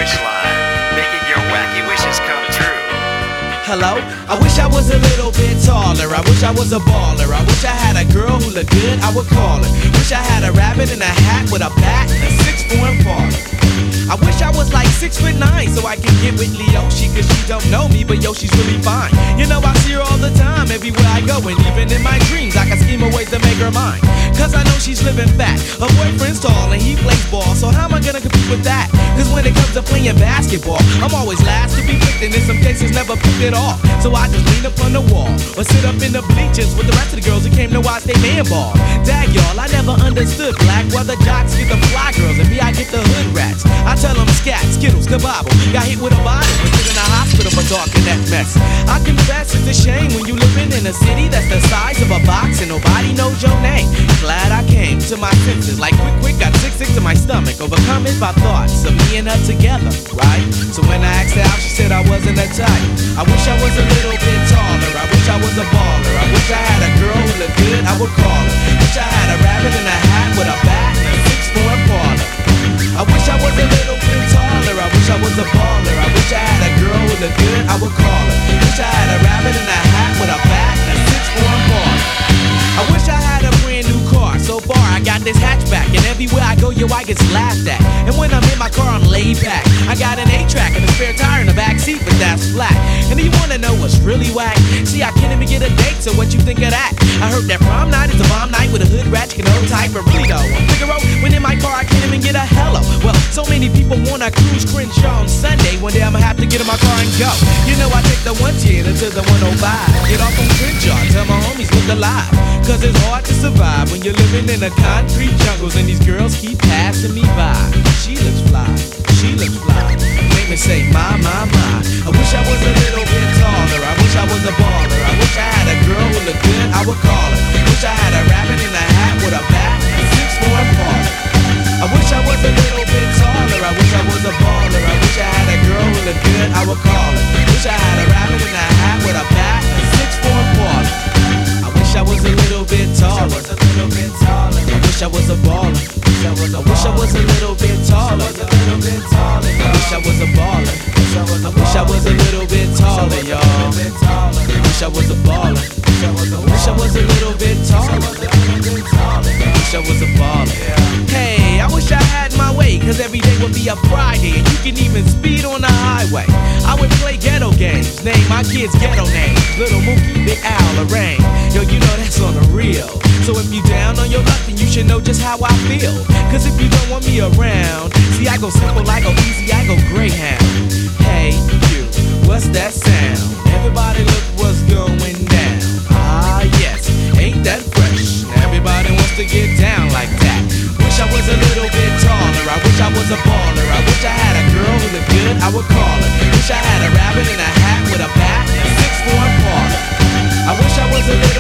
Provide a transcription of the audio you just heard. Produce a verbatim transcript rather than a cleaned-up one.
wish line, making your wacky wishes come true. Hello? I wish I was a little bit taller. I wish I was a baller. I wish I had a girl who looked good, I would call her. Wish I had a rabbit in a hat with a bat and a six-form parlor. I wish I was like six foot nine so I can get with Leoshi, cause she don't know me, but yo, she's really fine. You know I see her all the time, everywhere I go, and even in my dreams I can scheme a ways to make her mine. Cause I know she's living fat, her boyfriend's tall and he plays ball, so how am I gonna compete with that? Cause when it comes to playing basketball, I'm always last to be picked, and in some cases never picked at all. So I just lean up on the wall, or sit up in the bleachers with the rest of the girls who came to watch they man ball. Dag y'all, I never understood black, why the jocks get the fly girls and me I get the hood rats. I tell them scat, skittles, kabobble, got hit with a bottle, was put in a hospital for talking that mess. I confess it's a shame when you living in a city that's the size of a box and nobody knows your name. Glad I came to my senses, like quick quick, got sick sick to my stomach, overcome it by thoughts of me and her together, right? So when I asked her out, she said I wasn't that type. I wish I was a little bit taller, I wish I was a baller, I wish I had a girl who looked good, I would call her. Wish I had a rabbit in a hat with a bat and a six-form parlor. I wish I was a little bit taller, I wish I was a baller, I wish I had a girl who looked good, I would call her. Wish I had a rabbit in a hat with a bat and a six-form parlor. I wish I had a brand new car, so far I got this hatchback, and everywhere I go, yo, I get laughed at. And when I'm in my car, I'm laid back. I got an eight-track and a spare tire in the back seat, but that's flat. And do you wanna know what's really whack? See, I can't even get a date, so what you think of that? I heard that prom night is a bomb night with a hood rat, you can old type, but really though, on Figaro, when in my car, I can't even get a hello. Well, so many people wanna cruise Crenshaw on Sunday, one day I'ma have to get in my car and go. You know I take the one ten to the one oh five, get off on Crenshaw, tell my homies look alive. Cause it's hard to survive when you're living in the concrete jungles and these girls keep passing me by. She looks fly, she looks fly, make me say my, my, my. I wish I was a little bit taller, I wish I was a baller, I wish I had a girl who looked good, I would call her. Wish I had a rabbit in a hat with a bat and a six-form parlor. I wish I was a little bit taller, I wish I was a baller, I wish I had a girl who looked good, I would call her. Wish I had a rabbit in a hat with a bat and a six-form parlor. I wish I was a little bit taller, a little bit taller. I wish I was a baller. I wish I was a little bit taller, a little bit taller. I wish I was a baller. I wish I was a little bit taller, y'all. I wish I was a baller. I wish I was a little bit taller. I wish I was a baller. Hey, I wish I had my way, cause every day would be a Friday, and you can even speed on the highway. I would play ghetto games, name my kids ghetto names. Little Mookie, Big Al, Lorraine. Yo, you know that's on the real. So if you down on your luck, then you should know just how I feel. Cause if you don't want me around, see I go simple, I go easy, I go Greyhound. Hey, you, what's that sound? Everybody look what's going down. Ah, yes, ain't that fresh? Everybody wants to get down like that. Wish I was a little bit taller, I wish I was a baller, I wish I had a girl who looked good, I would call her. Wish I had a rabbit in a hat with a bat and a six-form parlor. I wish I was a little